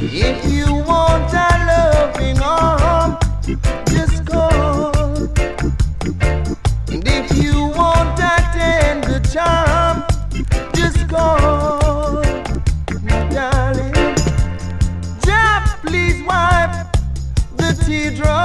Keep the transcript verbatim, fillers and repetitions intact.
If you want a loving arm, just call. And if you want a tender charm, just call. My darling, Jah, please wipe the teardrop